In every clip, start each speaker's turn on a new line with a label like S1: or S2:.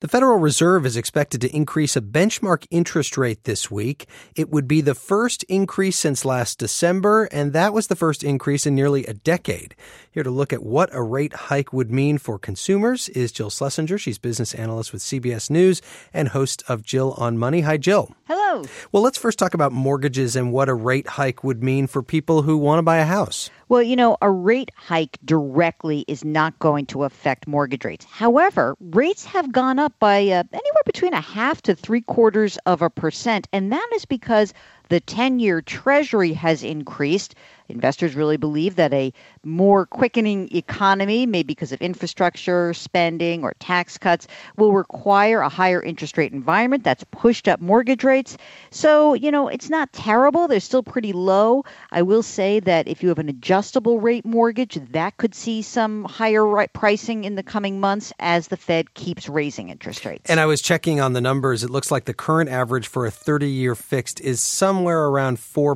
S1: Federal Reserve is expected to increase a benchmark interest rate this week. It would be the first increase since last December, and that was the first increase in nearly a decade. Here to look at what a rate hike would mean for consumers is Jill Schlesinger. She's business analyst with CBS News and host of Jill on Money. Hi, Jill.
S2: Hello.
S1: Well, let's first talk about mortgages and what a rate hike would mean for people who want to buy a house.
S2: Well, a rate hike directly is not going to affect mortgage rates. However, rates have gone up by anywhere between 0.5 to 0.75%, and that is because the 10-year Treasury has increased. Investors really believe that a more quickening economy, maybe because of infrastructure spending or tax cuts, will require a higher interest rate environment. That's pushed up mortgage rates. So, it's not terrible. They're still pretty low. I will say that if you have an adjustable rate mortgage, that could see some higher pricing in the coming months as the Fed keeps raising interest rates.
S1: And I was checking on the numbers. It looks like the current average for a 30-year fixed is somewhere around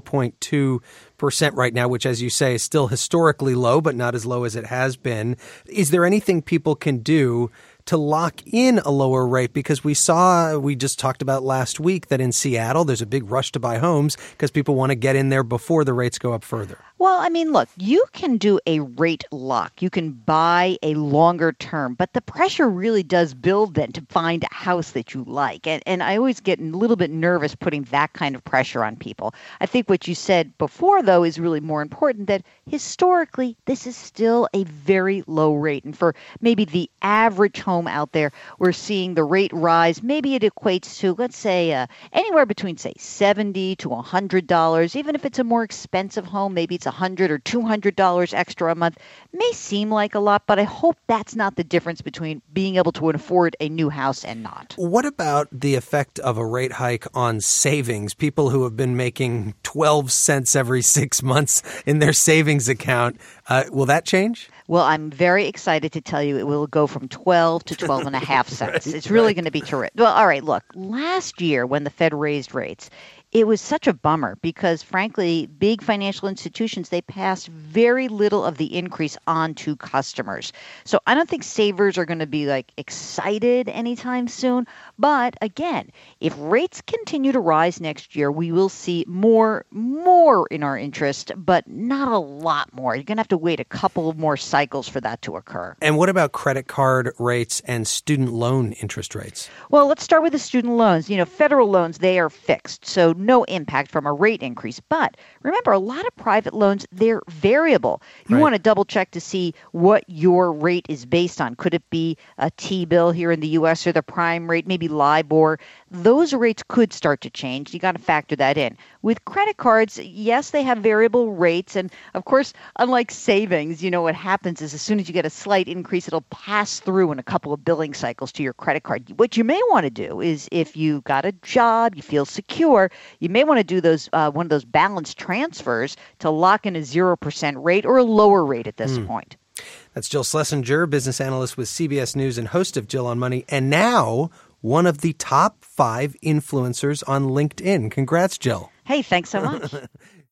S1: 4.2% right now, which, as you say, is still historically low, but not as low as it has been. Is there anything people can do to lock in a lower rate? Because we just talked about last week that in Seattle, there's a big rush to buy homes because people want to get in there before the rates go up further.
S2: Well, look, you can do a rate lock. You can buy a longer term, but the pressure really does build then to find a house that you like. And I always get a little bit nervous putting that kind of pressure on people. I think what you said before, though, is really more important, that historically, this is still a very low rate. And for maybe the average home out there, we're seeing the rate rise. Maybe it equates to, let's say, anywhere between, say, $70 to $100. Even if it's a more expensive home, maybe it's $100 or $200 extra a month. May seem like a lot, but I hope that's not the difference between being able to afford a new house and not.
S1: What about the effect of a rate hike on savings? People who have been making 12 cents every 6 months in their savings account, will that change?
S2: Well, I'm very excited to tell you it will go from 12 to 12.5 cents. It's really going to be terrific. Well, all right, look, last year when the Fed raised rates, it was such a bummer because, frankly, big financial institutions, they passed very little of the increase on to customers. So I don't think savers are going to be excited anytime soon. But again, if rates continue to rise next year, we will see more in our interest, but not a lot more. You're going to have to wait a couple of more cycles for that to occur.
S1: And what about credit card rates and student loan interest rates?
S2: Well, let's start with the student loans. Federal loans, they are fixed, so no impact from a rate increase. But remember, a lot of private loans, they're variable. You want to double check to see what your rate is based on. Could it be a T-bill here in the U.S. or the prime rate, maybe LIBOR? Those rates could start to change. You got to factor that in. With credit cards, yes, they have variable rates. And of course, unlike savings, what happens is as soon as you get a slight increase, it'll pass through in a couple of billing cycles to your credit card. What you may want to do is if you got a job, you feel secure, you may want to do those one of those balance transfers to lock in a 0% rate or a lower rate at this point.
S1: That's Jill Schlesinger, business analyst with CBS News and host of Jill on Money, and now one of the top 5 influencers on LinkedIn. Congrats, Jill.
S2: Hey, thanks so much.